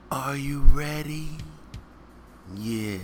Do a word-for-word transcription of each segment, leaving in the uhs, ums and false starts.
Are you ready? Yeah.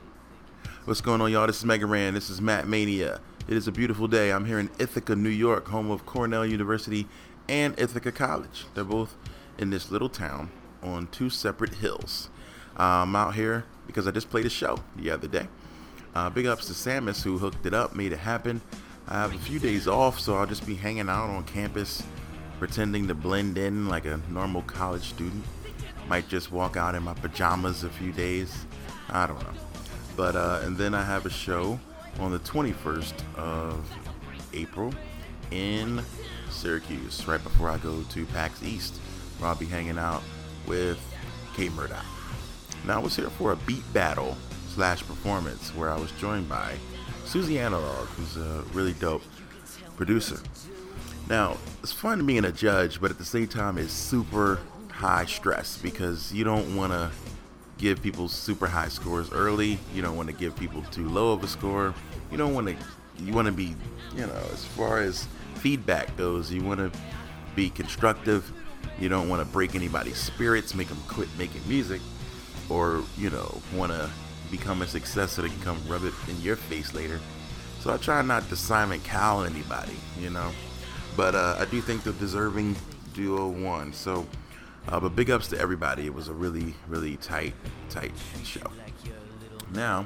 What's going on, y'all? This is Mega Ran. This is Matt Mania. It is a beautiful day. I'm here in Ithaca, New York, home of Cornell University and Ithaca College. They're both in this little town on two separate hills. Uh, I'm out here because I just played a show the other day. Uh, big ups to Samus who hooked it up, made it happen. I have a few days off, so I'll just be hanging out on campus, pretending to blend in like a normal college student. Might just walk out in my pajamas a few days. I don't know. But uh, and then I have a show on the twenty-first of April in Syracuse, right before I go to PAX East, where I'll be hanging out with K Murdoch. Now I was here for a beat battle slash performance where I was joined by Susie Analog, who's a really dope producer. Now it's fun being a judge, but at the same time it's super high stress because you don't want to give people super high scores early. You don't want to give people too low of a score. You don't want to. You want to be, you know, as far as feedback goes, you want to be constructive. You don't want to break anybody's spirits, make them quit making music, or you know, want to become a success so they can come rub it in your face later. So I try not to Simon Cowell anybody, you know. But uh, I do think the deserving duo won. So. Uh, but big ups to everybody. It was a really, really tight, tight show. Now,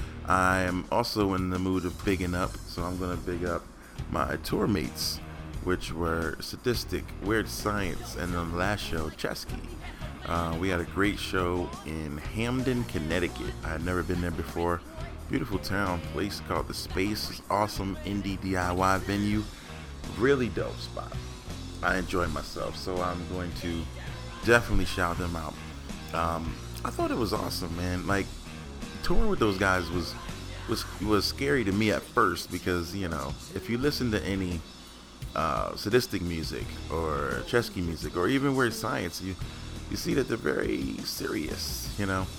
I am also in the mood of bigging up, so I'm going to big up my tour mates, which were Sadistic, Weird Science, and on the last show, Chesky. Uh, we had a great show in Hamden, Connecticut. I had never been there before. Beautiful town, place called The Space. Awesome indie D I Y venue. Really dope spot. I enjoyed myself, so I'm going to definitely shout them out. Um, I thought it was awesome, man. Like touring with those guys was was was scary to me at first because you know if you listen to any uh, Sadistic music or Chesky music or even Weird Science, you you see that they're very serious, you know.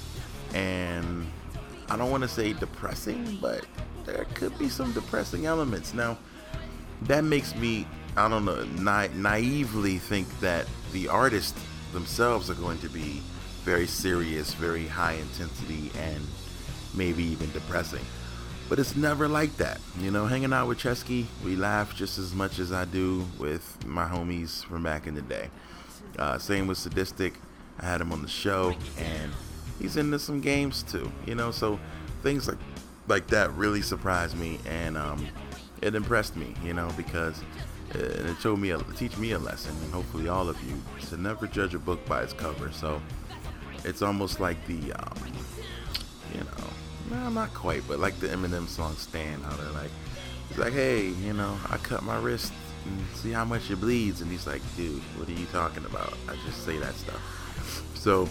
And I don't want to say depressing, but there could be some depressing elements. Now that makes me I don't know na- naively think that the artist themselves are going to be very serious, very high intensity, and maybe even depressing. But it's never like that. You know, hanging out with Chesky, we laugh just as much as I do with my homies from back in the day. Uh, same with Sadistic. I had him on the show, and he's into some games too. You know, so things like like that really surprised me, and um, it impressed me. You know, because and it showed me, a, teach me a lesson, and hopefully all of you, to never judge a book by its cover. So it's almost like the, um, you know, well, not quite, but like the Eminem song "Stand," how they're like, he's like, hey, you know, I cut my wrist and see how much it bleeds, and he's like, dude, what are you talking about? I just say that stuff. So,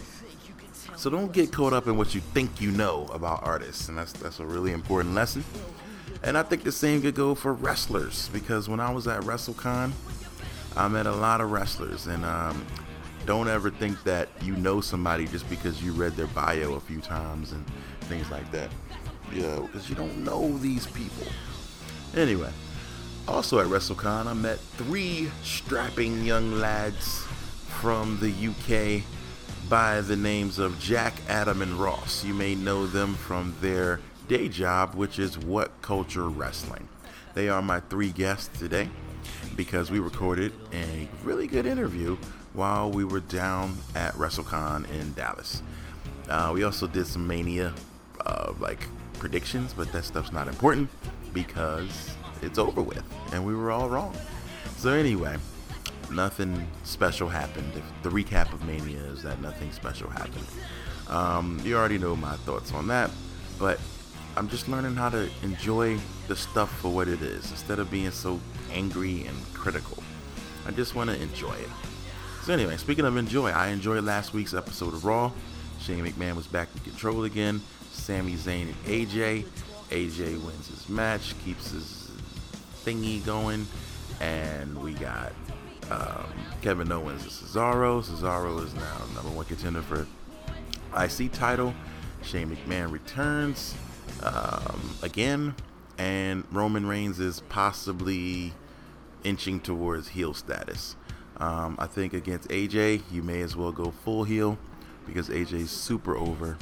so don't get caught up in what you think you know about artists, and that's that's a really important lesson. And I think the same could go for wrestlers because when I was at WrestleCon, I met a lot of wrestlers. And um, don't ever think that you know somebody just because you read their bio a few times and things like that. Yeah, because you don't know these people. Anyway, also at WrestleCon, I met three strapping young lads from the U K by the names of Jack, Adam, and Ross. You may know them from their day job, which is What Culture Wrestling. They are my three guests today because we recorded a really good interview while we were down at WrestleCon in Dallas. Uh, we also did some Mania uh, like predictions, but that stuff's not important because it's over with and we were all wrong. So anyway, nothing special happened. The recap of Mania is that nothing special happened. Um, you already know my thoughts on that, but I'm just learning how to enjoy the stuff for what it is instead of being so angry and critical. I just want to enjoy it. So anyway, speaking of enjoy, I enjoyed last week's episode of Raw. Shane McMahon was back in control again. Sami Zayn and A J. A J wins his match, keeps his thingy going, and we got um, Kevin Owens and Cesaro. Cesaro is now number one contender for I C title. Shane McMahon returns um, again, and Roman Reigns is possibly inching towards heel status. Um, I think against A J, you may as well go full heel because A J's super over.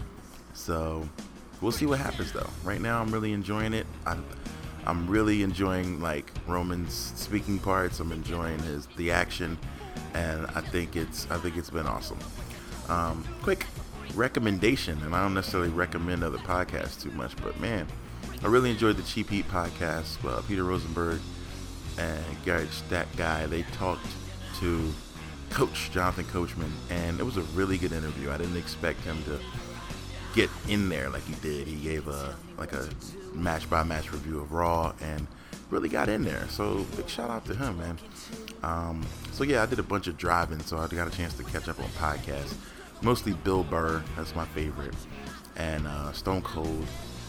So we'll see what happens though. Right now I'm really enjoying it. I'm, I'm really enjoying like Roman's speaking parts. I'm enjoying his the action, and I think it's I think it's been awesome. Um, quick recommendation, and I don't necessarily recommend other podcasts too much, but man, I really enjoyed the Cheap Heat podcast. Uh, Peter Rosenberg and Garrett Stack guy, they talked to Coach Jonathan Coachman, and it was a really good interview. I didn't expect him to get in there like he did. He gave a like a match by match review of Raw and really got in there. So big shout out to him, man. Um, so yeah, I did a bunch of driving, so I got a chance to catch up on podcasts. Mostly Bill Burr, that's my favorite, and uh, Stone Cold,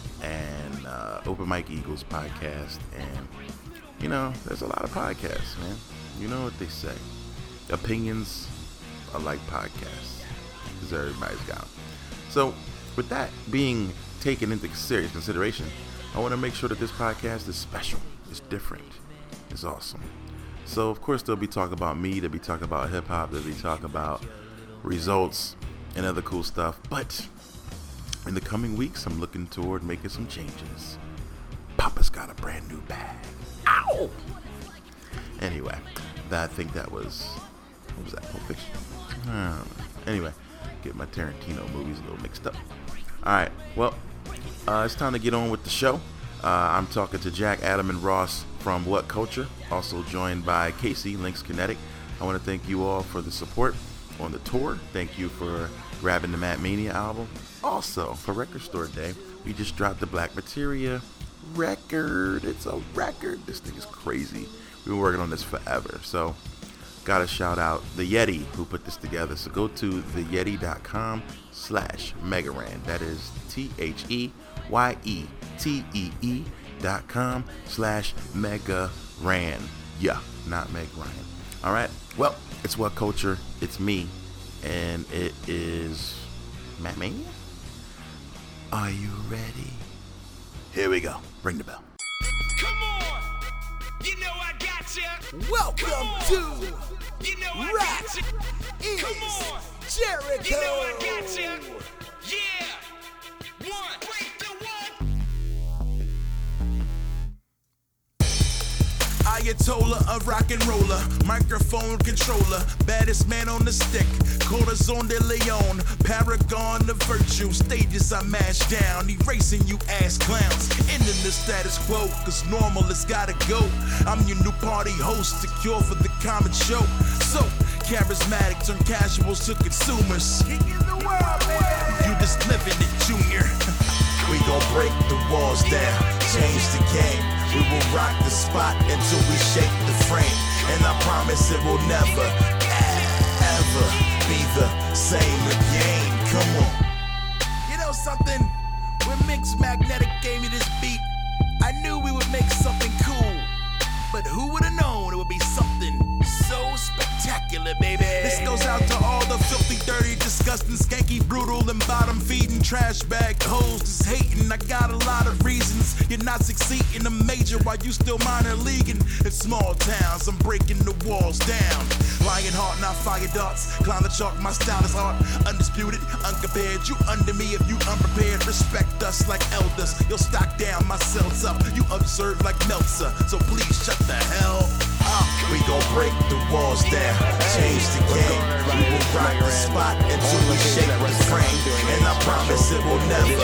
and uh, Open Mike Eagles podcast, and you know, there's a lot of podcasts, man. You know what they say, opinions are like podcasts, because everybody's got them. So with that being taken into serious consideration, I want to make sure that this podcast is special, it's different, it's awesome. So of course they'll be talking about me, they'll be talking about hip hop, they'll be talking about results and other cool stuff, but in the coming weeks I'm looking toward making some changes. Papa's got a brand new bag. Ow! Anyway, that, I think that was, what was that, Pulp Fiction? Uh, anyway, get my Tarantino movies a little mixed up. Alright, well, uh, it's time to get on with the show. Uh, I'm talking to Jack, Adam, and Ross from What Culture, also joined by Casey, Links Kinetic. I want to thank you all for the support on the tour. Thank you for grabbing the Matt Mania album. Also, for Record Store Day, we just dropped the Black Materia record. It's a record. This thing is crazy. We've been working on this forever. So, gotta shout out the Yeti who put this together. So go to theyeti.com slash Megaran. That is T H E Y E T E E dot com slash Megaran. Yeah, not Meg Ryan. All right. Well, it's What Culture. It's me. And it is Matt Mania. Are you ready? Here we go. Ring the bell. Come on. You know I got you. Welcome to You know I Rap got you. is Come on. Jericho. You know I got you. Yeah. One. Break the one. Ayatollah, a rock and roller, microphone controller, baddest man on the stick, Corazon de Leon, paragon of virtue, stages I mash down, erasing you ass clowns, ending the status quo, cause normal has gotta go. I'm your new party host, the cure for the common show. So charismatic, turn casuals to consumers. King in the world, man. You just living it, Junior. We gon' break the walls down, change the game. We will rock the spot until we shake the frame. And I promise it will never, ever be the same again. Come on. You know something? When Mix Magnetic gave me this beat, I knew we would make something cool. But who would've known it would be something so spectacular, baby? This goes out to all the filthy, dirty, disgusting, skanky, brutal, and bottom-feeding trash bag hoes just hating. I got a lot of reasons you're not succeeding a major while you still minor leaguing in small towns. I'm breaking the walls down. Lion heart, not fire darts. Climb the chalk, my style is art. Undisputed, uncompared. You under me if you unprepared. Respect us like elders. You'll stock down, my cells up. You observe like Meltzer. So please shut the hell up. We gon' break the walls down, change the game. We will rock the spot until we shake the frame. And I promise it will never,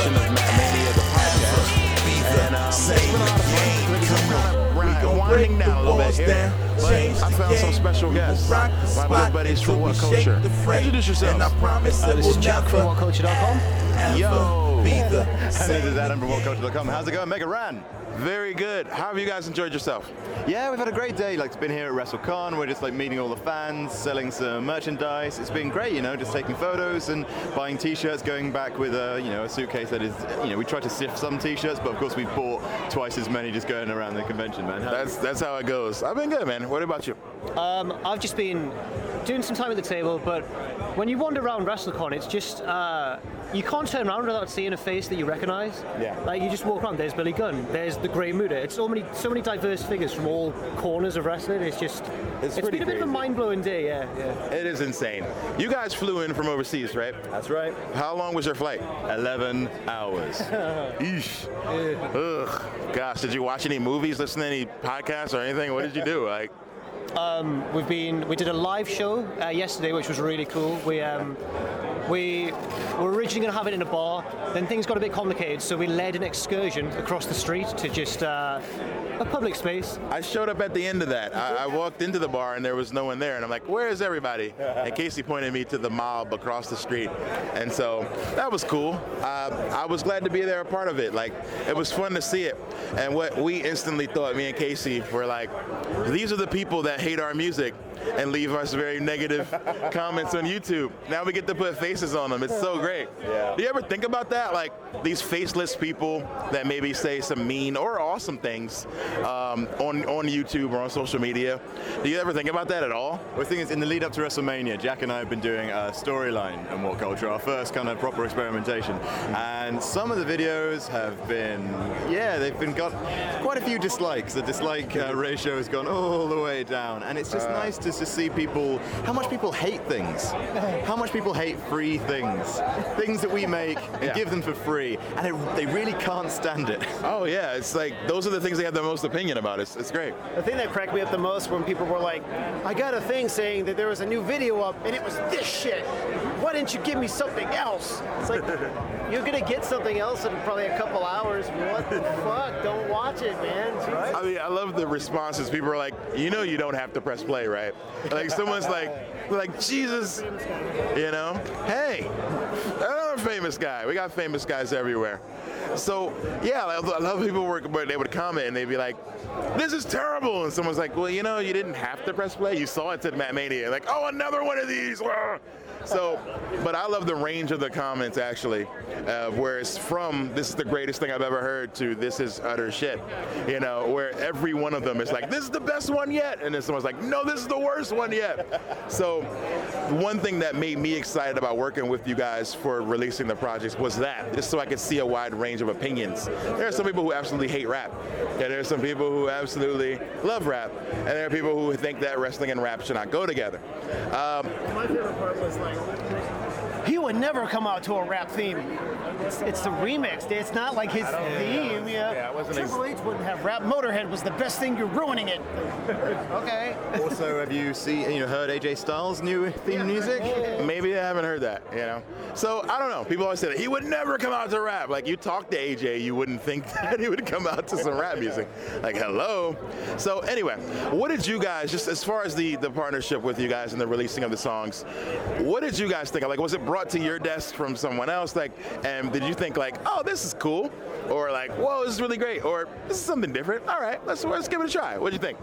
ever be the same again. Come on, we gon' break the walls down, change the game. I found some special guests, my good buddies from What Culture. Introduce yourselves. And I promise it will never, what culture dot com. Yo. be the And this same. is Adam from What Culture dot com. How's it going, Mega Ran? Very good. How have you guys enjoyed yourself? Yeah, we've had a great day. Like, it's been here at WrestleCon. We're just like meeting all the fans, selling some merchandise. It's been great, you know, just taking photos and buying T-shirts. Going back with a, you know, a suitcase that is, you know, we tried to sift some T-shirts, but of course we bought twice as many just going around the convention, man. How- That's that's how it goes. I've been good, man. What about you? Um, I've just been doing some time at the table, but when you wander around WrestleCon, it's just, uh, you can't turn around without seeing a face that you recognize. Yeah. Like, you just walk around, there's Billy Gunn, there's the Grey Muta. It's so many so many diverse figures from all corners of wrestling. It's just, It's it's pretty been a bit of a crazy. mind-blowing day, yeah. yeah. It is insane. You guys flew in from overseas, right? That's right. How long was your flight? eleven hours. Eesh. Ugh. Gosh, did you watch any movies, listen to any podcasts or anything? What did you do? Like, We've been, we did a live show uh, yesterday, which was really cool. We um, we were originally going to have it in a bar, then things got a bit complicated, so we led an excursion across the street to just uh, a public space. I showed up at the end of that. I, I walked into the bar and there was no one there, and I'm like, "Where is everybody?" And Casey pointed me to the mob across the street, and so that was cool. Uh, I was glad to be there, a part of it. Like, it was fun to see it. And what we instantly thought, me and Casey, were like, these are the people that hate our music and leave us very negative comments on YouTube. Now we get to put faces on them. It's so great. Yeah. Do you ever think about that? Like, these faceless people that maybe say some mean or awesome things um, on, on YouTube or on social media. Do you ever think about that at all? Well, the thing is, in the lead up to WrestleMania, Jack and I have been doing a storyline on What Culture, our first kind of proper experimentation. And some of the videos have been, yeah, they've been got quite a few dislikes. The dislike uh, ratio has gone all the way down. And it's just nice to just see people, how much people hate things. How much people hate free things. Things that we make and Yeah. give them for free. And it, they really can't stand it. Oh yeah, it's like, those are the things they have the most opinion about. It's, it's great. The thing that cracked me up the most when people were like, I got a thing saying that there was a new video up and it was this shit. Why didn't you give me something else? It's like, you're gonna get something else in probably a couple hours. What the fuck? Don't watch it, man. I mean, I love the responses. People are like, you know you don't have to press play, right? Like, someone's like, like, Jesus, you know? Hey, another famous guy. We got famous guys everywhere. So, yeah, I love, I love people work, but they would comment and they'd be like, this is terrible. And someone's like, well, you know, you didn't have to press play. You saw it, said Matt Mania. Like, oh, another one of these. So, but I love the range of the comments, actually, uh, where it's from, this is the greatest thing I've ever heard, to this is utter shit. You know, where every one of them is like, this is the best one yet. And then someone's like, no, this is the worst one yet. So one thing that made me excited about working with you guys for releasing the projects was that, just so I could see a wide range of opinions. There are some people who absolutely hate rap, and there are some people who absolutely love rap, and there are people who think that wrestling and rap should not go together. Um, My favorite part was like, he would never come out to a rap theme. It's, it's the remix. It's not like his theme. Yeah, yeah, it wasn't Triple H wouldn't have rap. Motorhead was the best thing. You're ruining it. Okay. Also, have you seen, you know, heard A J Styles' new theme music? Maybe I haven't heard that, you know? So, I don't know. People always say that he would never come out to rap. Like, you talk to A J, you wouldn't think that he would come out to some rap music. Like, hello? So, anyway, what did you guys, just as far as the, the partnership with you guys and the releasing of the songs, what did you guys think of? Like, was it brought to your desk from someone else? Like, and did you think, like, oh, this is cool? Or like, whoa, this is really great? Or this is something different? All right, let's, let's give it a try. What do you think?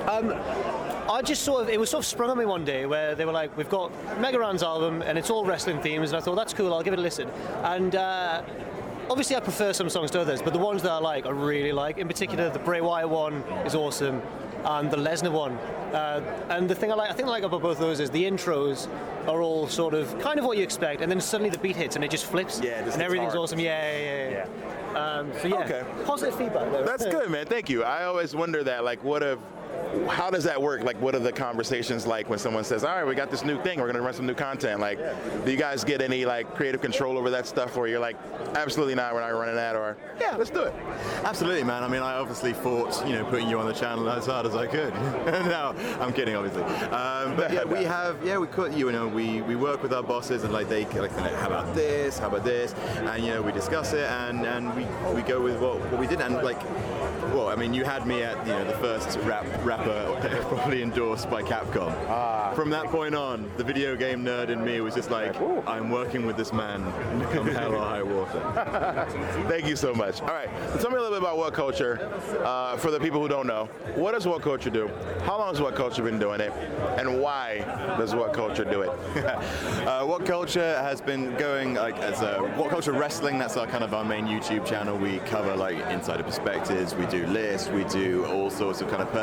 I just sort of, it was sort of sprung on me one day where they were like, we've got Mega Ran's album and it's all wrestling themes, and I thought, that's cool, I'll give it a listen. And uh, obviously I prefer some songs to others, but the ones that I like, I really like. In particular, the Bray Wyatt one is awesome, and the Lesnar one. Uh, and the thing I like, I think I like about both of those is the intros are all sort of kind of what you expect, and then suddenly the beat hits and it just flips, Yeah, this and hits everything's hard. awesome. Yeah, yeah, yeah. Yeah. Um, so yeah, Okay. positive feedback though. That's good, man. Thank you. I always wonder that, like, what if, how does that work? Like, what are the conversations like when someone says, all right, we got this new thing, we're going to run some new content? Like, do you guys get any, like, creative control over that stuff, or you're like, absolutely not, we're not running that, or, yeah, let's do it? Absolutely, man. I mean, I obviously fought, you know, putting you on the channel as hard as I could. No, I'm kidding, obviously. Um, but yeah, we have, yeah, we could, you know, we, we work with our bosses, and like they, like, how about this? How about this? And you know, we discuss it, and, and we we go with what what we did, and like. Well, I mean, you had me at, you know, the first rap rapper properly endorsed by Capcom. Ah. From that point on, the video game nerd in me was just like, I'm working with this man, come hell or high water. Thank you so much. All right, so tell me a little bit about What Culture. Uh, for the people who don't know, what does What Culture do? How long has What Culture been doing it? And why does What Culture do it? uh, What Culture has been going like as a What Culture Wrestling. That's our kind of our main YouTube channel. We cover like insider perspectives. We do lists. We do all sorts of kind of personality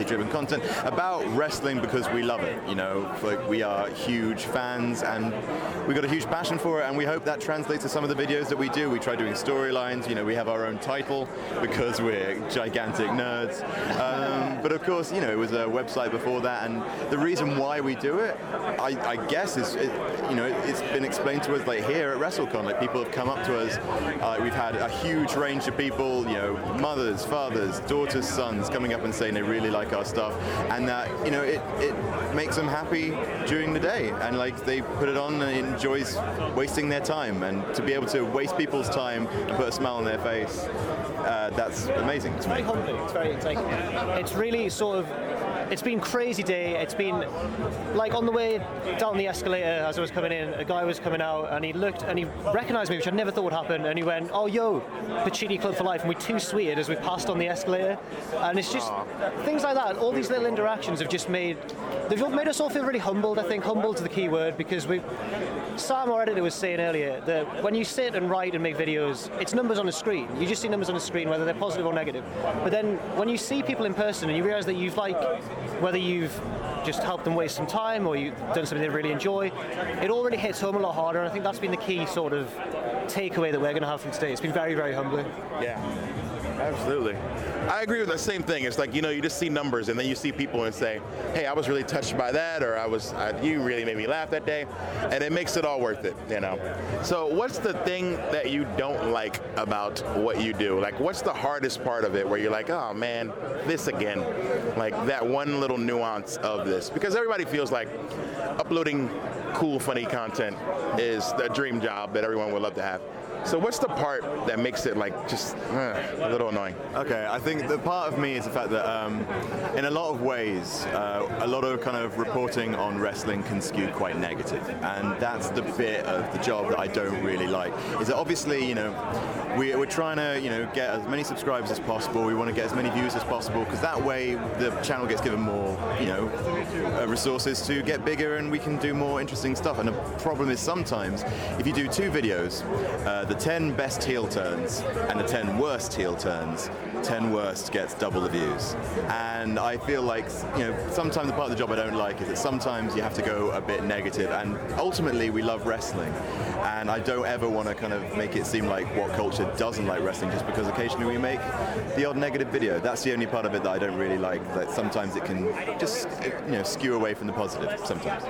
community-driven content about wrestling because we love it. You know, like we are huge fans and we got a huge passion for it, and we hope that translates to some of the videos that we do. We try doing storylines. You know, we have our own title because we're gigantic nerds. Um, but of course, you know, it was a website before that, and the reason why we do it, I, I guess, is it, you know, it's been explained to us like here at WrestleCon. Like people have come up to us. Uh, we've had a huge range of people, you know, mothers, fathers, daughters, sons, coming up and saying they really like our stuff, and that you know it it makes them happy during the day, and like they put it on and it enjoys wasting their time, and to be able to waste people's time and put a smile on their face, uh, that's amazing. It's very humbling. It's very, it's like, it's really sort of, it's been crazy day. It's been like on the way down the escalator as I was coming in, a guy was coming out and he looked and he recognized me, which I never thought would happen, and he went, "Oh, yo, Pachiti Club for life," and we two-sweeted as we passed on the escalator. And it's just Aww. Things like that, all these little interactions have just made, they've made us all feel really humbled. I think humbled is the key word, because we, Sam, our editor, was saying earlier that when you sit and write and make videos, it's numbers on a screen. You just see numbers on a screen, whether they're positive or negative. But then when you see people in person and you realize that you've like, whether you've just helped them waste some time or you've done something they really enjoy, it already hits home a lot harder, and I think that's been the key sort of takeaway that we're going to have from today. It's been very, very humbling. Yeah, absolutely. I agree with the same thing. It's like, you know, you just see numbers and then you see people and say, hey, I was really touched by that, or I was, I, you really made me laugh that day, and it makes it all worth it, you know. So what's the thing that you don't like about what you do? Like, what's the hardest part of it where you're like, oh man, this again? Like that one little nuance of this? Because everybody feels like uploading cool, funny content is the dream job that everyone would love to have. So what's the part that makes it like just uh, a little annoying? Okay, I think the part of me is the fact that um, in a lot of ways, uh, a lot of kind of reporting on wrestling can skew quite negative, and that's the bit of the job that I don't really like. Is that obviously, you know, we, we're trying to, you know, get as many subscribers as possible. We want to get as many views as possible, because that way the channel gets given more, you know, uh, resources to get bigger, and we can do more interesting stuff. And the problem is sometimes if you do two videos, uh, the ten best heel turns and the ten worst heel turns, ten worst gets double the views. And I feel like, you know, sometimes the part of the job I don't like is that sometimes you have to go a bit negative, and ultimately we love wrestling, and I don't ever want to kind of make it seem like what culture doesn't like wrestling just because occasionally we make the odd negative video. That's the only part of it that I don't really like, that sometimes it can just, you know, skew away from the positive sometimes.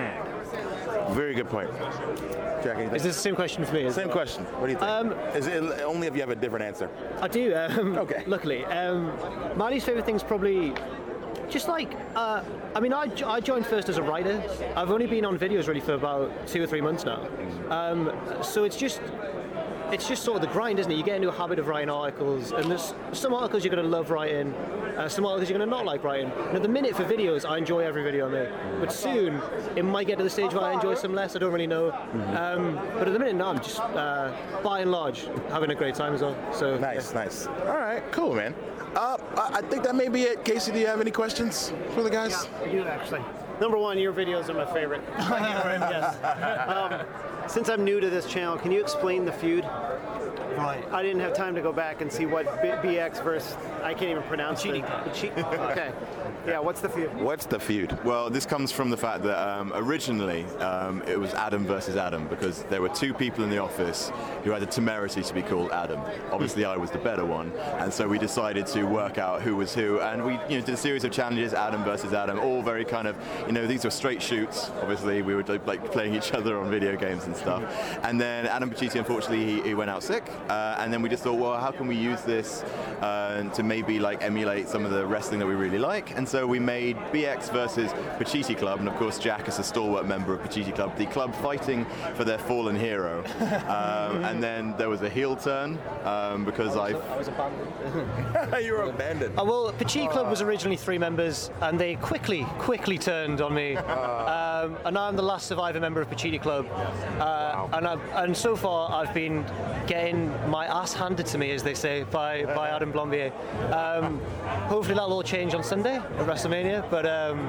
Mm. Very good point. Jack, anything? Is this the same question for me? Same question. What do you think? Um, Is it only if you have a different answer? I do. Um, okay. Luckily, um, my least favorite thing is probably just like. Uh, I mean, I, I joined first as a writer. I've only been on videos really for about two or three months now. Um, so it's just. It's just sort of the grind, isn't it? You get into a habit of writing articles, and there's some articles you're going to love writing, uh, some articles you're going to not like writing. And at the minute for videos, I enjoy every video I make. But soon, it might get to the stage where I enjoy some less, I don't really know. Mm-hmm. Um, but at the minute, no, I'm just, uh, by and large, having a great time as well. So Nice, yeah. nice. All right, cool, man. Uh, I think that may be it. Casey, do you have any questions for the guys? Yeah, I do, actually. Number one, your videos are my favorite. Yes. Um, since I'm new to this channel, can you explain the feud? Right. I didn't have time to go back and see what B X versus, I can't even pronounce it. Okay. Yeah, what's the feud? What's the feud? Well, this comes from the fact that um, originally um, it was Adam versus Adam, because there were two people in the office who had the temerity to be called Adam. Obviously, I was the better one, and so we decided to work out who was who, and we you know, did a series of challenges, Adam versus Adam, all very kind of, you know, these were straight shoots. Obviously, we were like playing each other on video games and stuff. And then Adam Pachiti, unfortunately, he, he went out sick, uh, and then we just thought, well, how can we use this uh, to maybe like emulate some of the wrestling that we really like? And so we made B X versus Pachiti Club, and of course Jack is a stalwart member of Pachiti Club, the club fighting for their fallen hero. Um, and then there was a heel turn um, because I... I was abandoned. You were abandoned. Oh, well, Pachiti Club was originally three members, and they quickly, quickly turned on me. Um, and now I'm the last survivor member of Pachiti Club. Uh, wow. and, I've, and so far I've been getting my ass handed to me, as they say, by, by Adam Blombier. Um, hopefully that'll all change on Sunday at WrestleMania, but um,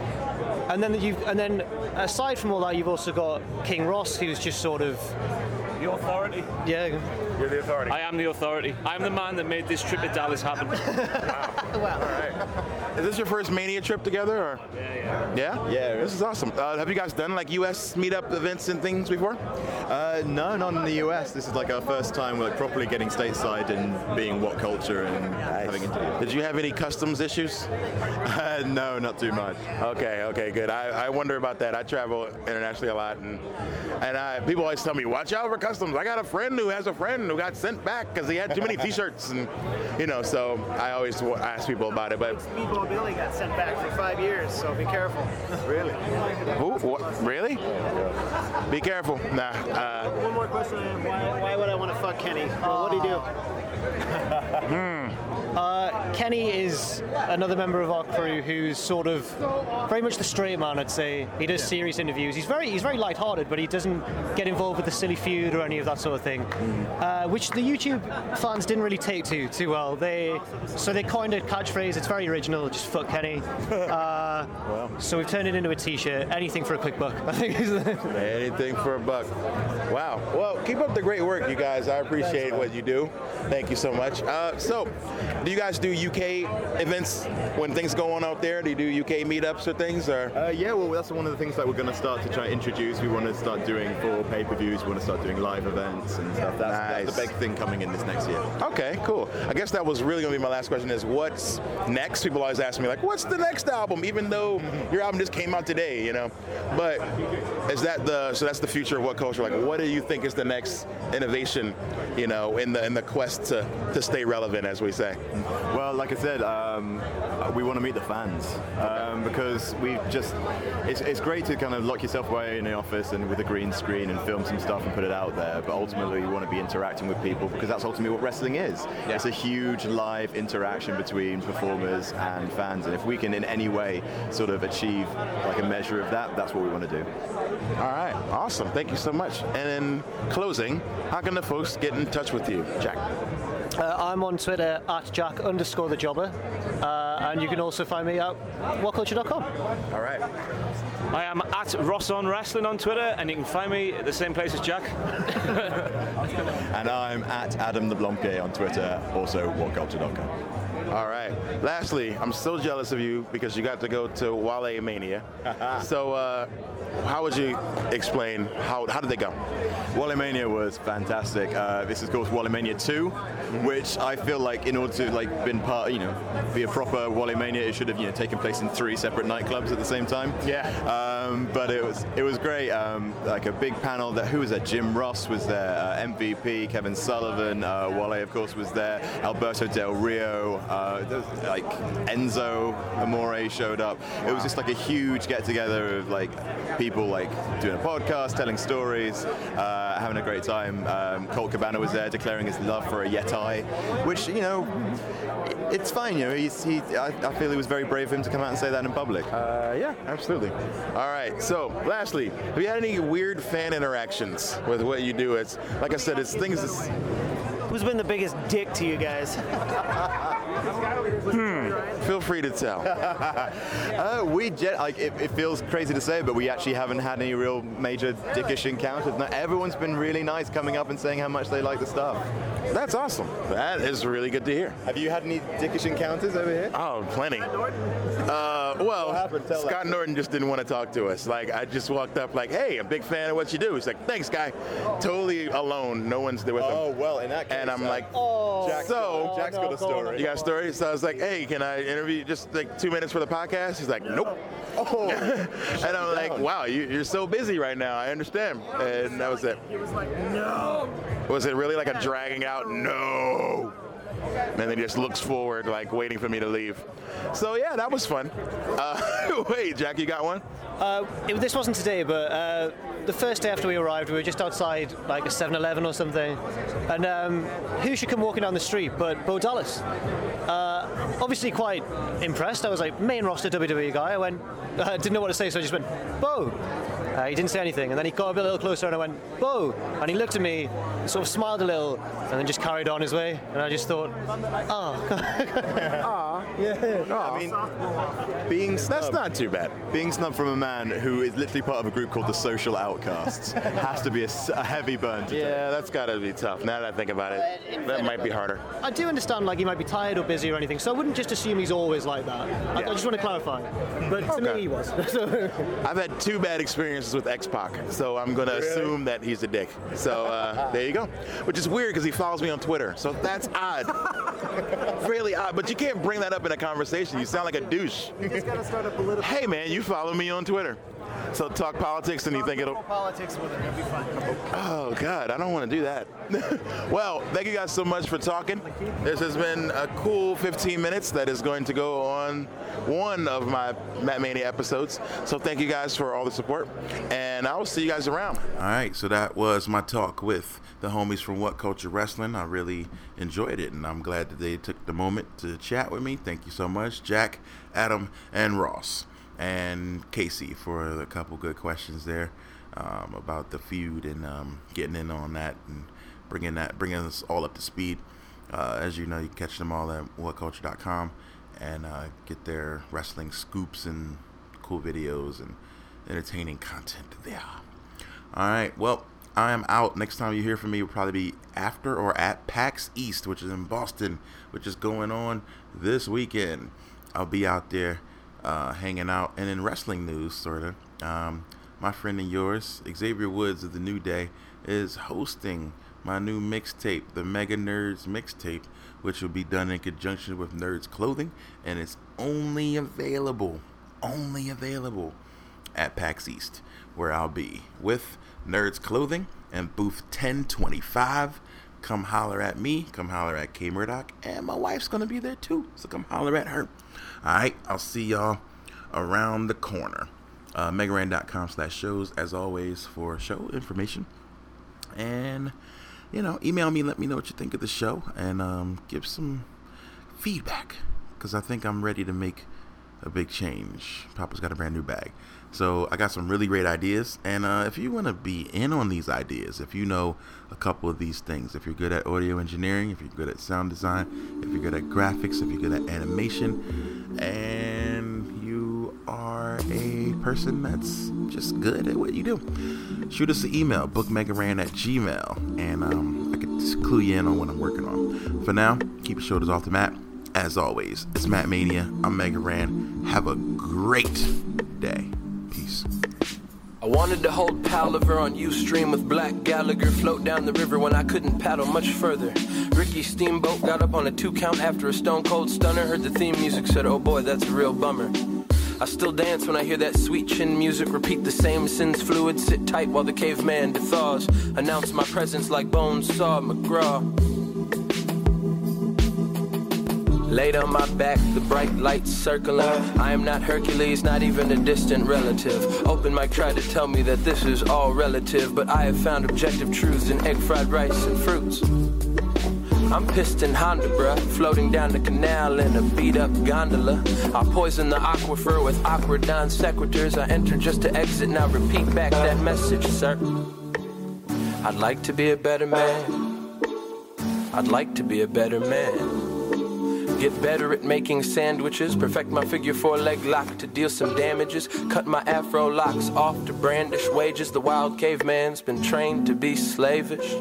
and then you and then aside from all that, you've also got King Ross, who's just sort of the authority. Yeah, you're the authority. I am the authority. I'm the man that made this trip to Dallas happen. Wow. Well, all right. Is this your first Mania trip together, or? Yeah, yeah. Yeah? Yeah. This is awesome. Uh, have you guys done like U S meetup events and things before? Uh, no, not in the U S. This is like our first time like properly getting stateside and being What Culture and having interviews. Did you have any customs issues? Uh, no, not too much. Okay, okay, good. I, I wonder about that. I travel internationally a lot, and and I, people always tell me, watch out for customs. I got a friend who has a friend who got sent back because he had too many T-shirts, and you know. So I always w- ask people about it. But Speedball Billy got sent back for five years, so be careful. Really? who? What, really? Be careful. Nah. Uh, One more question. Why, why would I want to fuck Kenny? Well, what do you do? Uh, Kenny is another member of our crew who's sort of very much the straight man, I'd say. He does serious interviews. He's very he's very lighthearted, but he doesn't get involved with the silly feud or any of that sort of thing, uh, which the YouTube fans didn't really take to too well. They so they coined a catchphrase. It's very original. Just fuck Kenny. Uh, So we've turned it into a T-shirt. Anything for a quick buck, I think. Is Anything for a buck. Wow. Well, keep up the great work, you guys. I appreciate what you do. Thank you so much. Uh, so, do you guys do U K events when things go on out there? Do you do U K meetups or things? Or Uh, yeah, well, that's one of the things that we're going to start to try and introduce. We want to start doing for pay-per-views. We want to start doing live events and stuff. That's, Nice. that's the big thing coming in this next year. Okay, cool. I guess that was really going to be my last question is what's next? People always ask me, like, what's the next album? Even though your album just came out today, you know? But is that the, so that's the future of What Culture? Like, what do you think is the next innovation, you know, in the in the quest to, to stay relevant, as we say? Well, like I said, um, we want to meet the fans um, because we just, it's, it's great to kind of lock yourself away in the office and with a green screen and film some stuff and put it out there, but ultimately you want to be interacting with people because that's ultimately what wrestling is. Yeah. It's a huge live interaction between performers and fans, and if we can in any way sort of achieve like a measure of that, that's what we want to do. All right, awesome. Thank you so much. And in closing, how can the folks get in touch with you, Jack? Uh, I'm on Twitter at Jack underscore the jobber, uh, and you can also find me at what culture dot com. All right. I am at Ross on Wrestling on Twitter, and you can find me at the same place as Jack. And I'm at Adam the Blomke on Twitter, also what culture dot com. All right. Lastly, I'm so jealous of you because you got to go to Wale Mania. So, uh, how would you explain how how did they go? Wale Mania was fantastic. Uh, this is called Wale Mania two, which I feel like in order to like been part, you know, be a proper Wale Mania, it should have you know taken place in three separate nightclubs at the same time. Yeah. Um, but it was it was great. Um, like a big panel. That who was there? Jim Ross was there. Uh, M V P, Kevin Sullivan. Uh, Wale, of course, was there. Alberto Del Rio. Uh, there was, like Enzo Amore showed up. It was just like a huge get together of like people like doing a podcast, telling stories, uh, having a great time. Um, Colt Cabana was there declaring his love for a Yeti, which you know, it's fine. You know, he's, he. I, I feel it was very brave of him to come out and say that in public. Uh, yeah, absolutely. All right. So, lastly, have you had any weird fan interactions with what you do? It's like I said, it's things. That's, Who's been the biggest dick to you guys? feel free to tell. Uh, we jet like it, it feels crazy to say, but we actually haven't had any real major dickish encounters. No, everyone's been really nice, coming up and saying how much they like the stuff. That's awesome. That is really good to hear. Have you had any dickish encounters over here? Oh, plenty. Uh, well, What happened? Tell Scott that. Norton just didn't want to talk to us. Like, I just walked up like, hey, I'm a big fan of what you do. He's like, thanks, guy. Totally alone. No one's there with Oh him. well, in that case. And I'm uh, like, Jack's, so, Jack's got a story. you got a story? So I was like, hey, can I interview just like two minutes for the podcast? He's like, nope. Oh, And I'm like, wow, you, you're so busy right now. I understand. And that was it. He was like, no. Was it really like a dragging out? No. And then he just looks forward, like waiting for me to leave. So yeah, that was fun. Uh, wait, Jack, you got one? Uh, it, this wasn't today, but uh, the first day after we arrived, we were just outside like a seven eleven or something, and um, who should come walking down the street but Bo Dallas? Uh, obviously quite impressed. I was like, main roster W W E guy. I went, uh, didn't know what to say, so I just went, Bo. Uh, he didn't say anything, and then he got a bit a little closer, and I went, "Bo!" And he looked at me, sort of smiled a little, and then just carried on his way. And I just thought, "Oh." Aw. Yeah. I mean, being That's snubbed, not too bad. being snubbed from a man who is literally part of a group called the Social Outcasts has to be a, s- a heavy burn to take. Yeah, that's got to be tough. Now that I think about it, that might be harder. I do understand, like, he might be tired or busy or anything, so I wouldn't just assume he's always like that. I, I just want to clarify. But to Okay. me, he was. I've had two bad experiences with X-Pac, so I'm going to assume that he's a dick. So uh, there you go. Which is weird because he follows me on Twitter, so that's odd. Really odd, but you can't bring that up in a conversation. You sound like a douche. You just gotta start a political. Hey man, you follow me on Twitter. So talk politics and you think it'll... politics with it. It'll be fun. Oh God, I don't want to do that. Well, thank you guys so much for talking. This has been a cool fifteen minutes that is going to go on one of my Matt Mania episodes. So thank you guys for all the support, and I will see you guys around. All right, so that was my talk with the homies from What Culture Wrestling. I really enjoyed it, and I'm glad that they took the moment to chat with me. Thank you so much, Jack, Adam, and Ross, and Casey for a couple good questions there um, about the feud and um, getting in on that and bringing that, bringing us all up to speed. Uh, as you know, you can catch them all at what culture dot com and uh, get their wrestling scoops and cool videos and entertaining content there. All right, well, I am out. Next time you hear from me will probably be after or at PAX East, which is in Boston, which is going on this weekend. I'll be out there uh, hanging out. And in wrestling news, sort of, um, my friend and yours, Xavier Woods of The New Day, is hosting my new mixtape, the Mega Nerds mixtape, which will be done in conjunction with Nerds Clothing, and it's only available, only available at PAX East, where I'll be with Nerds Clothing and booth ten twenty-five. Come holler at me, come holler at K Murdoch, and my wife's gonna be there too, so come holler at her. All right, I'll see y'all around the corner. Uh, Megaran dot com slash shows, as always, for show information. And, you know, email me, let me know what you think of the show, and um, give some feedback, because I think I'm ready to make a big change. Papa's got a brand new bag. So I got some really great ideas, and uh, if you want to be in on these ideas, if you know a couple of these things, if you're good at audio engineering, if you're good at sound design, if you're good at graphics, if you're good at animation, and you are a person that's just good at what you do, shoot us an email, bookmegaran at gmail, and um, I can just clue you in on what I'm working on. For now, keep your shoulders off the mat. As always, it's Matt Mania. I'm Mega Ran. Have a great day. Peace. I wanted to hold Palaver on Ustream with Black Gallagher, float down the river when I couldn't paddle much further. Ricky Steamboat got up on a two count after a stone cold stunner, heard the theme music, said, oh boy, that's a real bummer. I still dance when I hear that sweet chin music, repeat the same sins fluid, sit tight while the caveman dethaws, announce my presence like Bones Saw McGraw. Laid on my back, the bright lights circling. I am not Hercules, not even a distant relative. Open mic tried to tell me that this is all relative, but I have found objective truths in egg fried rice and fruits. I'm pissed in Honda, bruh, floating down the canal in a beat-up gondola. I poison the aquifer with awkward non sequiturs. I enter just to exit, now repeat back that message, sir. I'd like to be a better man. I'd like to be a better man. Get better at making sandwiches, perfect my figure four leg lock to deal some damages, cut my afro locks off to brandish wages. The wild caveman's been trained to be slavish.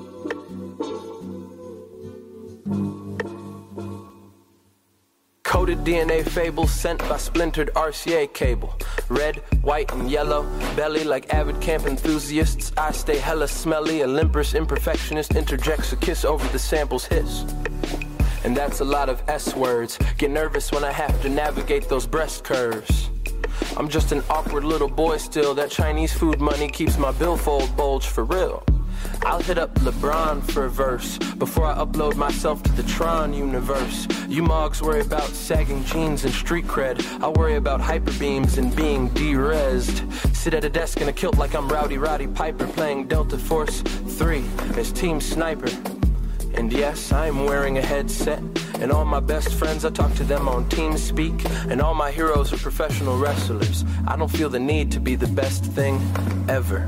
Coded D N A fable sent by splintered R C A cable. Red, white, and yellow, belly like avid camp enthusiasts. I stay hella smelly, a limperous imperfectionist interjects a kiss over the sample's hiss. And that's a lot of S words. Get nervous when I have to navigate those breast curves. I'm just an awkward little boy still. That Chinese food money keeps my billfold bulge for real. I'll hit up LeBron for a verse before I upload myself to the Tron universe. You mogs worry about sagging jeans and street cred. I'll worry about hyperbeams and being de-resed. Sit at a desk in a kilt like I'm Rowdy Roddy Piper playing Delta Force three as Team Sniper. And yes, I'm wearing a headset. And all my best friends, I talk to them on TeamSpeak. And all my heroes are professional wrestlers. I don't feel the need to be the best thing ever.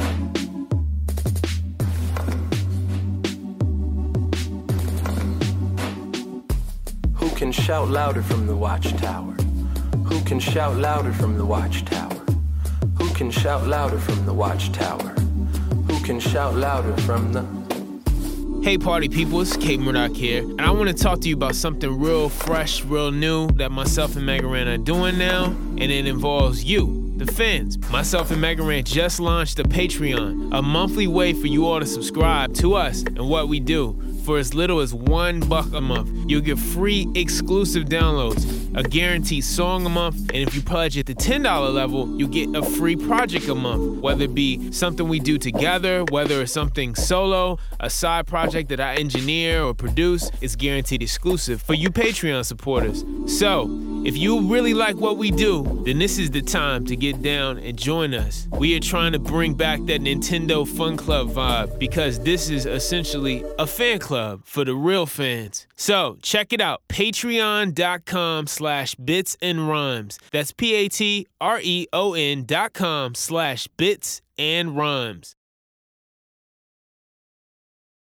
Who can shout louder from the watchtower? Who can shout louder from the watchtower? Who can shout louder from the watchtower? Who can shout louder from the... Hey party people, it's Kate Murdoch here, and I want to talk to you about something real fresh, real new that myself and Mega Ran are doing now, and it involves you, the fans. Myself and Mega Ran just launched a Patreon, a monthly way for you all to subscribe to us and what we do. For as little as one buck a month, you'll get free exclusive downloads, a guaranteed song a month, and if you pledge at the ten dollar level, you'll get a free project a month, whether it be something we do together, whether it's something solo, a side project that I engineer or produce, it's guaranteed exclusive for you Patreon supporters. So, if you really like what we do, then this is the time to get down and join us. We are trying to bring back that Nintendo Fun Club vibe because this is essentially a fan club for the real fans. So check it out, patreon.com slash bits and rhymes. That's P-A-T-R-E-O-N dot com slash bits and rhymes.